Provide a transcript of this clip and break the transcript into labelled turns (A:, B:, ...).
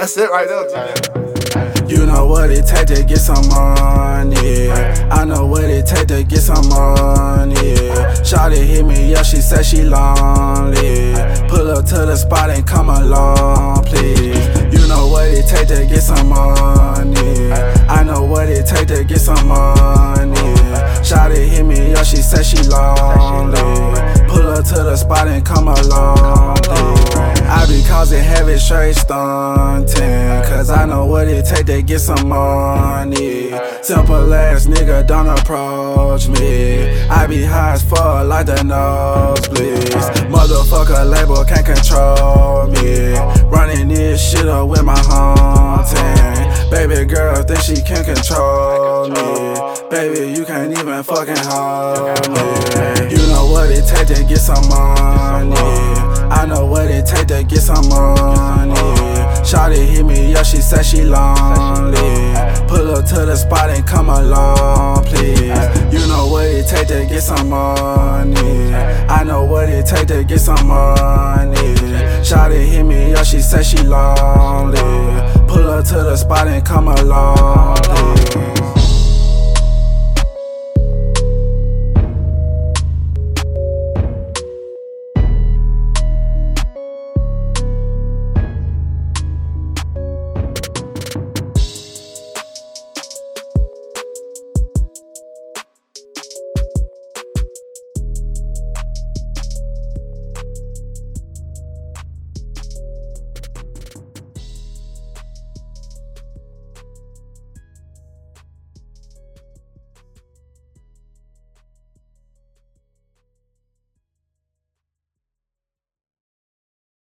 A: That's it right there.
B: You know what it take to get some money. I know what it take to get some money. Shawty hit me up, she said she lonely. Pull up to the spot and come along, please. You know what it take to get some money. I know what it take to get some money. Shawty hit me up, she said she lonely. Pull up to the spot and come along, please. I be causing heavy straight stunting, cause I know what it take to get some money. Simple ass nigga don't approach me. I be high as fuck like the nosebleeds. Motherfucker label can't control me. Running this shit up with my hunting. Baby girl think she can control me. Baby, you can't even fucking hold me. You know what it take to get some money. I know what it take to get some money. Shawty hit me up, she said she lonely. Pull up to the spot and come along, please. You know what it take to get some money. I know what it take to get some money. Shawty hit me up, she said she lonely. Pull up to the spot and come along, please.